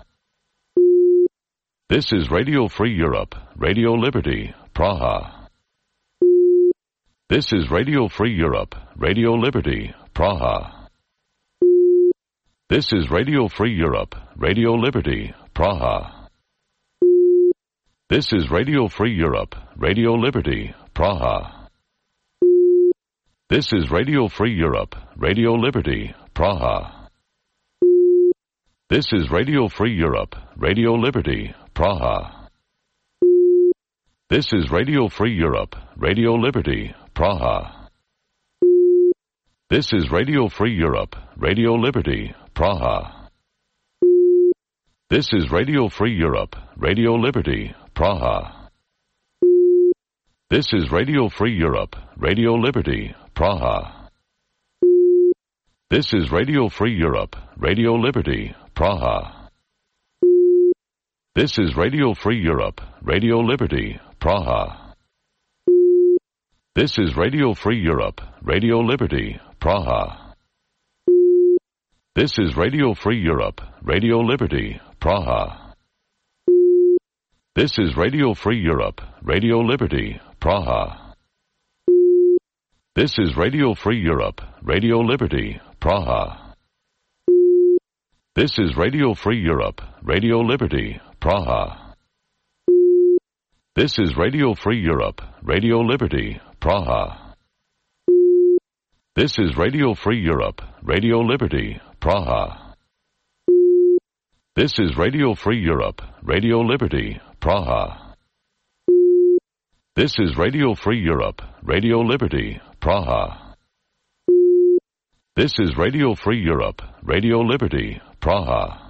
This is Radio Free Europe, Radio Liberty, Praha. This is Radio Free Europe, Radio Liberty, Praha. This is Radio Free Europe, Radio Liberty, Praha. This is Radio Free Europe, Radio Liberty, Praha. This is Radio Free Europe, Radio Liberty, Praha. This is Radio Free Europe, Radio Liberty, Praha. This is Radio Free Europe, Radio Liberty, Praha. This is Radio Free Europe, Radio Liberty, Praha. This is Radio Free Europe, Radio Liberty, Praha. This is Radio Free Europe, Radio Liberty, Praha. This is Radio Free Europe, Radio Liberty, Praha. This is Radio Free Europe, Radio Liberty, Praha. This is Radio Free Europe, Radio Liberty, Praha. This is Radio Free Europe, Radio Liberty, Praha. This is Radio Free Europe, Radio Liberty, Praha. This is Radio Free Europe, Radio Liberty, Praha. This is Radio Free Europe, Radio Liberty, Praha. This is Radio Free Europe, Radio Liberty, Praha. This is Radio Free Europe, Radio Liberty, Praha. This is Radio Free Europe, Radio Liberty, Praha. This is Radio Free Europe, Radio Liberty, Praha. This is Radio Free Europe, Radio Liberty, Praha.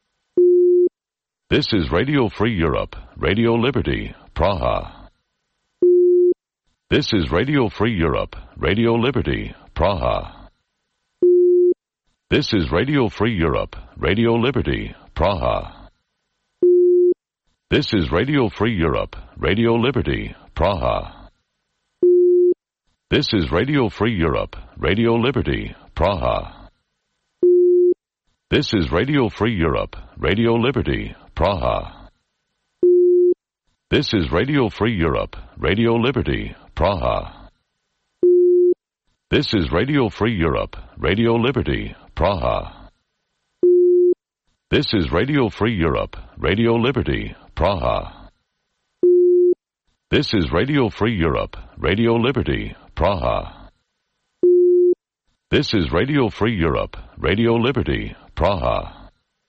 This is Radio Free Europe, Radio Liberty, Praha. This is Radio Free Europe, Radio Liberty, Praha. This is Radio Free Europe, Radio Liberty, Praha. This is Radio Free Europe, Radio Liberty, Praha. This is Radio Free Europe, Radio Liberty, Praha. This is Radio Free Europe, Radio Liberty, Praha. This is Radio Free Europe, Radio Liberty, Praha. This is Radio Free Europe, Radio Liberty, Praha. This is Radio Free Europe, Radio Liberty, Praha. This is Radio Free Europe, Radio Liberty, Praha. This is Radio Free Europe, Radio Liberty, Praha.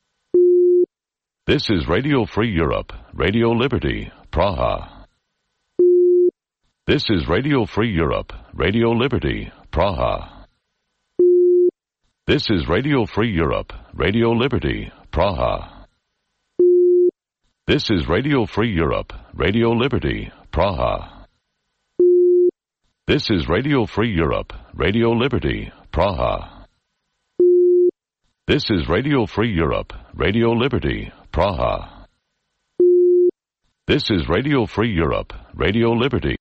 This is Radio Free Europe, Radio Liberty, Praha. This is Radio Free Europe, Radio Liberty, Praha. This is Radio Free Europe, Radio Liberty, Praha. This is Radio Free Europe, Radio Liberty, Praha. This is Radio Free Europe, Radio Liberty, Praha. This is Radio Free Europe, Radio Liberty, Praha. This is Radio Free Europe, Radio Liberty,